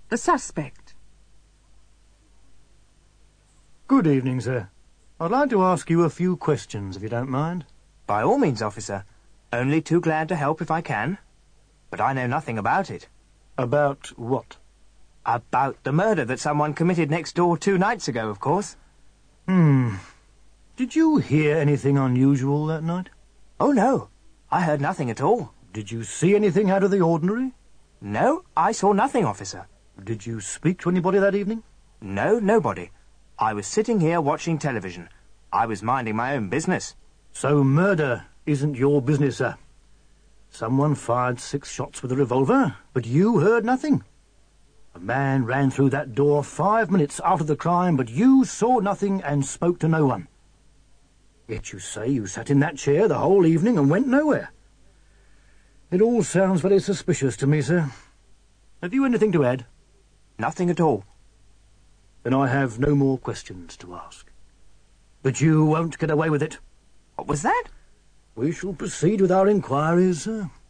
The suspect. Good evening, sir. I'd like to ask you a few questions, if you don't mind. By all means, officer. Only too glad to help if I can. But I know nothing about it. About what? About the murder that someone committed next door 2 nights ago, of course. Did you hear anything unusual that night? Oh, no. I heard nothing at all. Did you see anything out of the ordinary? No, I saw nothing, officer. Did you speak to anybody that evening? No, nobody. I was sitting here watching television. I was minding my own business. So murder isn't your business, sir. Someone fired 6 shots with a revolver, but you heard nothing. A man ran through that door 5 minutes after the crime, but you saw nothing and spoke to no one. Yet you say you sat in that chair the whole evening and went nowhere. It all sounds very suspicious to me, sir. Have you anything to add? Nothing at all. Then I have no more questions to ask. But you won't get away with it. What was that? We shall proceed with our inquiries, sir.